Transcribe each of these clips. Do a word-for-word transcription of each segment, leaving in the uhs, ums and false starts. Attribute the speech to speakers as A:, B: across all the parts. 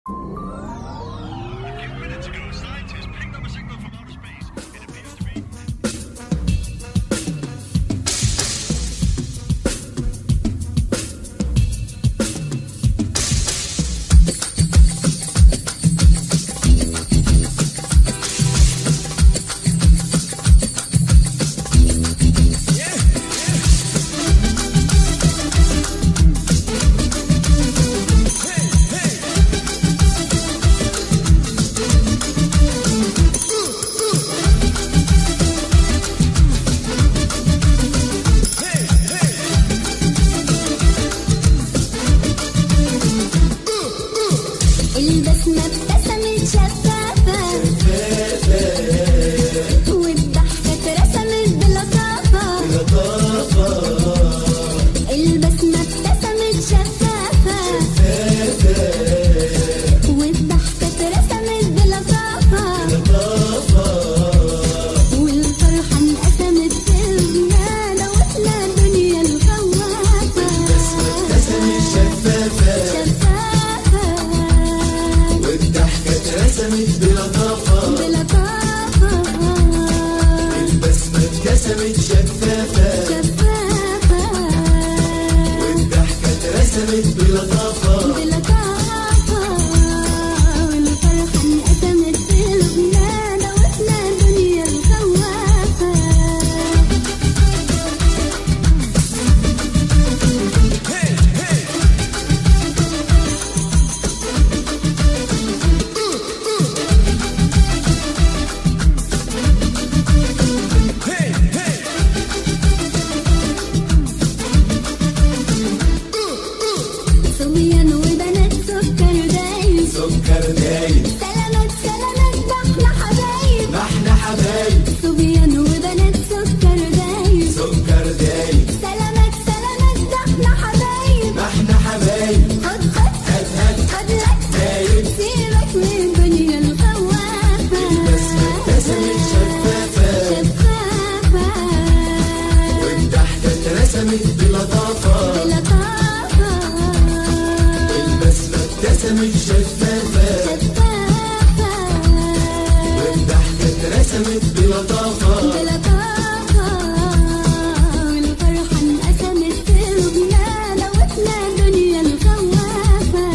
A: البسمة ابتسمت شفافة والضحكة اترسمت بلطافة. البسمة ابتسمت شفافة والضحكة اترسمت بلطافة. والفرحة انقسمت في البلاد وإحنا الدنيا الخوافة.
B: البسمة ابتسمت شفافة اترسمت بلطافة
A: بلطافة.
B: البسمة ابتسمت شفافة
A: شفافة
B: والضحكة اترسمت بلطافة
A: بلطافة. والفرحة انقسمت في البلاد وإحنا الدنيا الخوافة. صبيان وبنات سكر دايب
B: سكر دايب
A: سلامات سلامات ده احنا حبايب.
B: ما احنا حبايب
A: صبيان وبنات سكر دايب
B: سكر دايب
A: سلامات سلامات ده احنا حبايب.
B: ما احنا حبايب
A: خد خد
B: هات هات
A: خد لك
B: دايب
A: سيبك من الدنيا الخوافة.
B: البسمة ابتسمت شفافة
A: شفافة
B: والضحكة اترسمت بلطافة
A: بلطافة.
B: البسمة ابتسمت شفافة
A: شفافة
B: والضحكة اترسمت بلطافة
A: بلطافة. والفرحة انقسمت في البلاد وإحنا الدنيا الخوافة.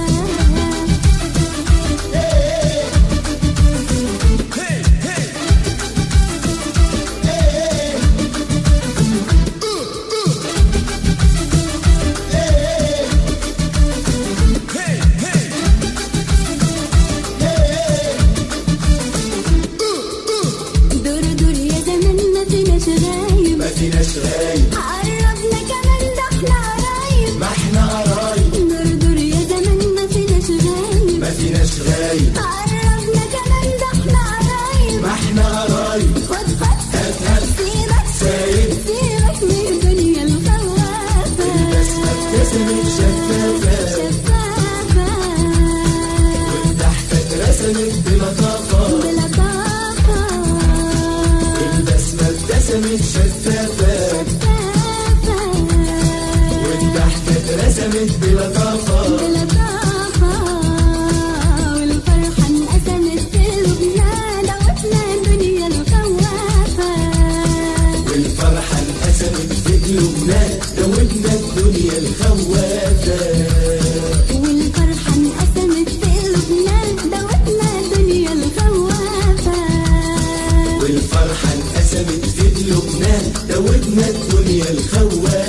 A: دور دور يا زمان ما فيناش غايب.
B: ما فيناش غايب
A: قربنا كمان ده احنا قرايب.
B: ما احنا قرايب
A: دور دور يا زمان ما فيناش غايب.
B: ما فيناش غايب
A: قربنا كمان ده احنا قرايب.
B: ما احنا قرايب
A: خد خد
B: هات هات
A: سيبك
B: سايب
A: سيبك من الدنيا الخوافة.
B: البسمة ابتسمت شفافة
A: شفافة
B: والضحكة اترسمت بلطافة
A: بلطافة.
B: البسمة ابتسمت شفافة
A: شفافة
B: والضحكة اترسمت بلطافة
A: بلطافة. والفرحة انقسمت في البلاد وإحنا الدنيا الخوافة.
B: والفرحة انقسمت في قلوبنا دوبنا الدنيا الخوافة
A: والفرحة انقسمت في البلاد وإحنا الدنيا الخوافة.
B: والفرحة انقسمت في قلوبنا دوبنا الدنيا الخوافة